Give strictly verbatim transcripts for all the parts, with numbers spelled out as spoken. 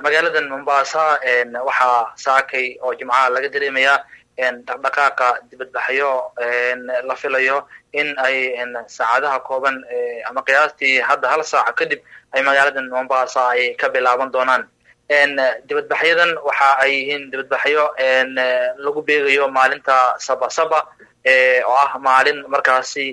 magaaladan Mombasa waxaa saakay oo jimcaha laga dareemayaa dhaqdhaqaaqa dibadbaxyo la filayo in ay saacadaha kooban ama qiyaastii hadda hal saac kadib ay magaaladan Mombasa ay ka bilaaban doonaan. dibadbaxyadan waxa ay yihiin dibadbaxyo lagu beegayo maalinta Sabasaba oo ah maalin markaasi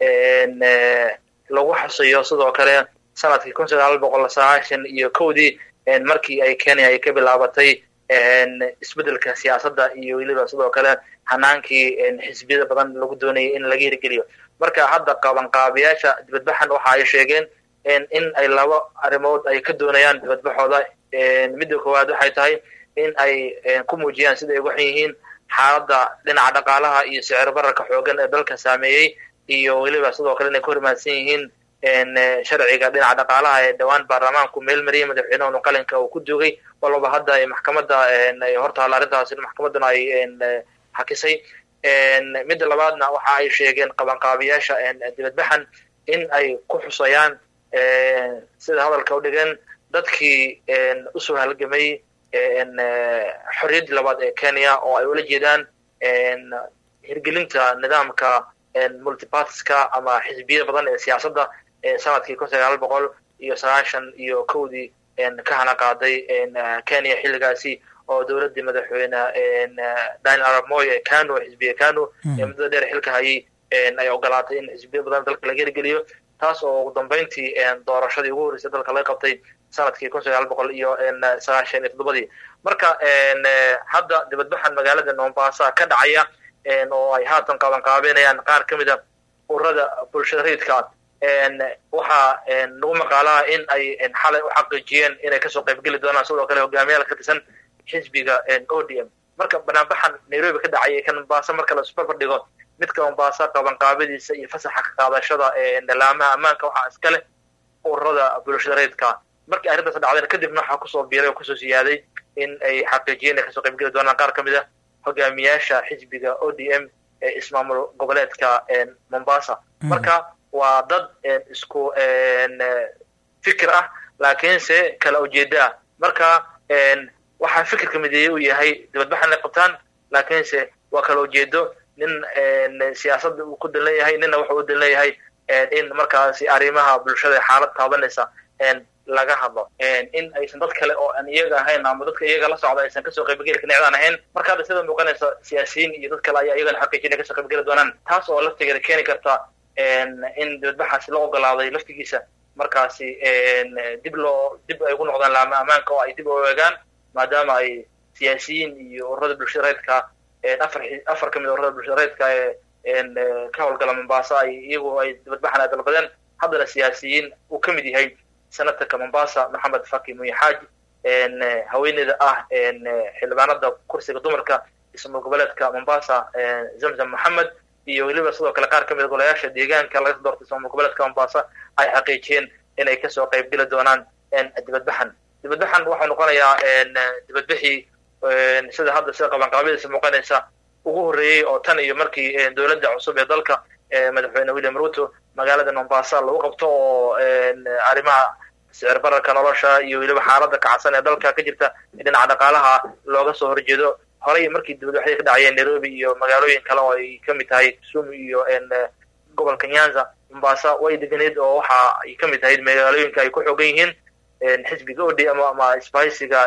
lagu xusayo sidoo kale sanadkii kun sagaal boqol sagaashan iyo kowdii markii ay Kenya ay ka bilaabatay isbedelka siyaasadda iyo weliba sidoo kale hanaankii xisbiyada badan lagu doonayay in laga hirgeliyo. marka hadda qaban qaabiyaasha dibadbaxan waxa ay sheegeen in ay laba arrimood ay ka doonayaan dibadbaxooda. midda koowaad waxay tahay in ay ku muujiyaan sida ay ugu xun yihiin xaaladda dhinaca dhaqaalaha iyo sicir bararka xoogan ee dalka saameeyey iyo weliba sidoo kale inay ku hormaadsan yihiin sharciga dhinaca dhaqaalaha ee dhawaan baarlamaanku meel mariyay madaxweynaha qalinka uu ku duugay walba hadda ay maxkamadda ay hortaala arrintaas in maxkamadduna ay hakisay. midda labaadna waxa ay sheegeen qaban qaabiyaasha dibadbaxan in ay ku xusayaan sida hadalka u dhigeen dadkii usoo halgamay xorriyaddii labaad ee Kenya oo ay ula jeedaan hirgelinta nidaamka multipartiska ama xisbiyada badan ee siyaasadda ee sanadkii kun sagaal boqol iyo sagaashan iyo kowdii ka hana qaaday Kenya xilligaasi oo dowladdii madaxweyne Daniel Arap Moi ee KANU xisbiga KANU ee muddo dheer xilka hayay ay ogolaatay in xisbiyo badan dalka laga hirgeliyo, taas oo ugu dambeyntii doorashadii ugu horreysay dalka laga qabtay sanadkii kun sagaal boqol iyo sagaashan iyo toddobadii. marka hadda dibadbaxan magaalada Mombasa ka dhacaya oo ay haatan qaban qaabeynayaan qaar ka mid ah ururada bulshada rayidka waxaa nagu maqaalaa in ay xalay u xaqiijiyeen inay kasoo qaybgeli doonaan sidoo kale hogaamiyaal ka tirsan xisbiga O D M. marka banaanbaxan Nairobi ka dhacay kan Mombasa marka la isku bardhigo midka Mombasa qaban qaabadiisa iyo fasaxa ka qaadashada nidaamka ammaanka waxaa iska leh ururada bulshada rayidka. markii arrintaas dhacday kadibna waxaa kusoo biiray oo kusoo siyaaday in ay xaqiijiyeen kasoo qaybgeli doonaan qaar ka mid ah hogaamiyaasha xisbiga O D M ee ismaamul goboleedka Mombasa. marka waa dad isku fikir ah laakiinse kala ujeeda ah. marka waxaa fikirka mideeyay uu yahay dibadbaxan ay qabtaan laakiinse waa kala ujeedo nin siyaasadda uu ku dalan yahay nina wuxuu u dalan yahay in markaasi arrimaha bulshada xaalad taabanaysa laga hadlo in aysan dad kale oo aan iyaga ahayn ama dadka iyaga la socda aysan kasoo qaybgeli karin cidaan ahayn. marka hadda sida muuqanaysa siyaasiyiin iyo dad kale ayaa iyagana xaqiijinay kasoo qaybgeli doonaan, taas oo laftigeeda keeni karta in dibadbaxaasi la ogolaaday laftigiisa markaasi dib loo dib ay ugu noqdaan laama ammaanka oo ay dib u eegaan maadaama ay siyaasiyiin iyo ururada bulshada rayidka afar afar ka mid ururada bulshada rayidka ee ka howlgala Mombasa ay iyagu ay dibadbaxan ay dalbadeen. haddana siyaasiyiin uu ka mid yahay senatorka Mombasa Maxamed Faki Muyaxaaji haweeneyda ah xildhibaanada kursiga dumarka ismaamul goboleedka Mombasa Zamzam Mohamed iyo weliba sidoo kale qaar ka mid golayaasha deegaanka laga doortay ismaamul goboleedka Mombasa ay xaqiijiyeen inay kasoo qaybgeli doonaan dibadbaxan. dibadbaxan waxaa noqonayaa dibadbixii sida hadda sida qaban qaabadiisa muuqanaysa ugu horreeyey oo tan iyo markii dowladda cusub ee dalka madaxweyne William Ruto magaalada Mombasa lagu qabto oo arrimaha sicir bararka nolosha iyo weliba xaaladda kacsan ee dalka ka jirta dhinaca dhaqaalaha looga soo horjeedo. horey markii dibadbaxyo ka dhacayeen Nairobi iyo magaalooyin kale oo ay ka mid tahay Kisumu iyo gobolka Nyanza, Mombasa way deganeed oo waxa ay ka mid tahay magaalooyinka ay ku xoogan yihiin xisbiga O D M ama isbahaysiga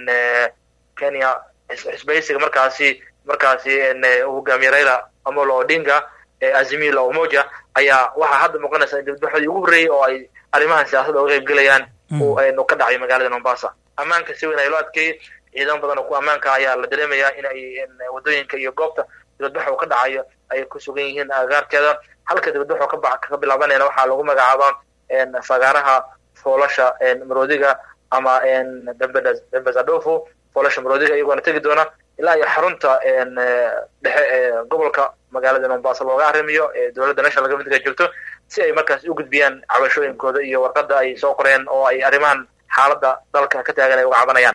Kenya isbahaysiga markaasi markaasi hogaamiye Raila Amolo Odinga Azimio la Umoja ayaa waxaa hadda muuqanaysa in dibadbaxyadii ugu horreeyay oo ay arrimahan siyaasadda uga qaybgelayaan oo ka dhacay magaalada Mombasa. ammaanka si weyn ay loo adkeeyey, ciidan badan oo ku ammaanka ayaa la dareemayaa in ay wadooyinka iyo goobta dibadbaxa ka dhacayo ay ku sugan yihiin agagaarkeeda. halka dibadbaxa ka bax ka bilaabanayna waxaa lagu magacaabaa fagaaraha foolasha Maroodiga ama Dambazadofo foolasha Maroodiga iyagoona tegi doona ilaa iyo xarunta dhexe ee gobolka magaalada Mombasa looga arrimiyo ee dowladda national government joogto si ay markaas u gudbiyaan cabashooyinkooda iyo warqadda ay soo qoreen oo ay arrimahan xaaladda dalka ka taagan ay uga cabanayaan.